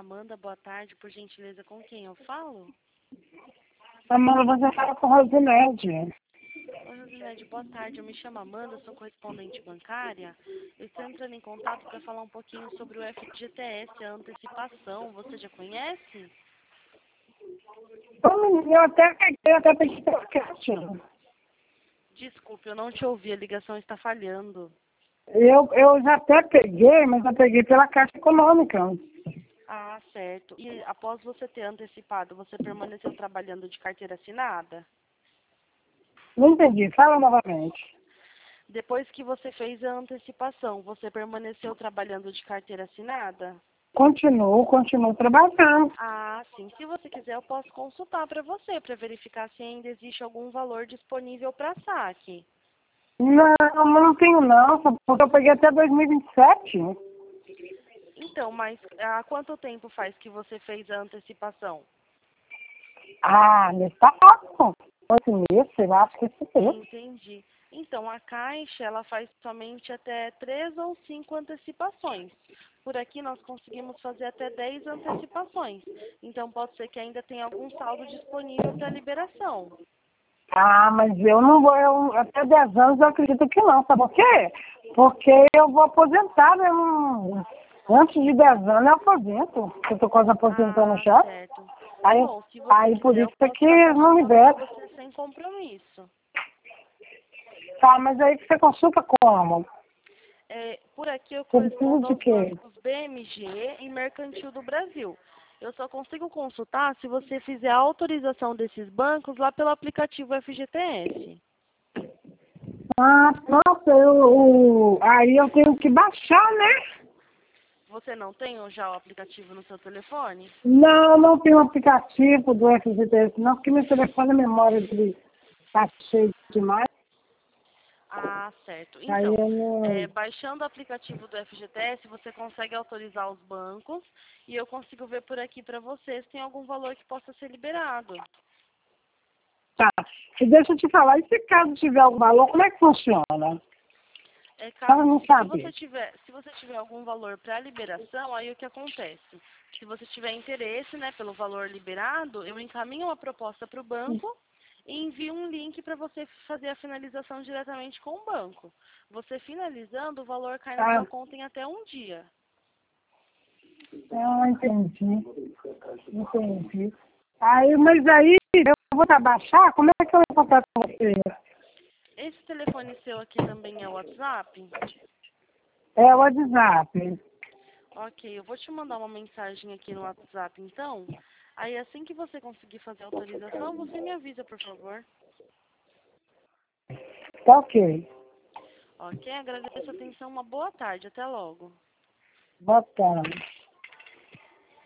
Amanda, boa tarde. Por gentileza, com quem eu falo? Amanda, você fala com Rosinete. Oi, Rosinete, boa tarde. Eu me chamo Amanda, sou correspondente bancária. Eu estou entrando em contato para falar um pouquinho sobre o FGTS, a antecipação. Você já conhece? Ô, menina, eu até peguei pela caixa. Desculpe, eu não te ouvi, a ligação está falhando. Eu já até peguei, mas eu peguei pela Caixa Econômica. Ah, certo. E após você ter antecipado, você permaneceu trabalhando de carteira assinada? Não entendi, fala novamente. Depois que você fez a antecipação, você permaneceu trabalhando de carteira assinada? Continuo trabalhando. Ah, sim. Se você quiser, eu posso consultar para você, para verificar se ainda existe algum valor disponível para saque. Não tenho não, só porque eu peguei até 2027. Então, mas há quanto tempo faz que você fez a antecipação? Ah, nesse tá ótimo. 8 meses, eu acho que esse tempo. Entendi. Então, a Caixa, ela faz somente até 3 ou 5 antecipações. Por aqui, nós conseguimos fazer até 10 antecipações. Então, pode ser que ainda tenha algum saldo disponível para liberação. Ah, mas eu não vou, até 10 anos eu acredito que não, sabe por quê? Porque eu vou aposentar, né? Antes de 10 anos eu aposento, eu tô quase aposentando Ah, já. certo. Aí, Bom, se você aí por quiser, eu isso é posso que estar não consultando libera. para você sem compromisso. Tá, mas aí que você consulta como? Por aqui eu Você precisa correspondo de aos quê? bancos BMG e Mercantil do Brasil. Eu só consigo consultar se você fizer a autorização desses bancos lá pelo aplicativo FGTS. Ah, nossa, aí eu tenho que baixar, né? Você não tem já o aplicativo no seu telefone? Não tenho aplicativo do FGTS, não, porque meu telefone, a memória dele tá cheio demais. Ah, certo. Aí Então, eu não. baixando o aplicativo do FGTS, você consegue autorizar os bancos e eu consigo ver por aqui para você se tem algum valor que possa ser liberado. Tá. E deixa eu te falar, e se caso tiver algum valor, como é que funciona? Ela não sabe. Se você tiver algum valor para liberação, aí o que acontece? Se você tiver interesse, né, pelo valor liberado, eu encaminho uma proposta para o banco e envio um link para você fazer a finalização diretamente com o banco. Você finalizando, o valor cai na Ah, sua conta em até um dia. entendi. Aí, mas aí eu vou baixar, como é que eu vou contar com você? Esse telefone seu aqui também é o WhatsApp? É o WhatsApp. Ok, eu vou te mandar uma mensagem aqui no WhatsApp, então. Aí assim que você conseguir fazer a autorização, você me avisa, por favor. Tá ok. Ok, agradeço a atenção, uma boa tarde, até logo. Boa tarde.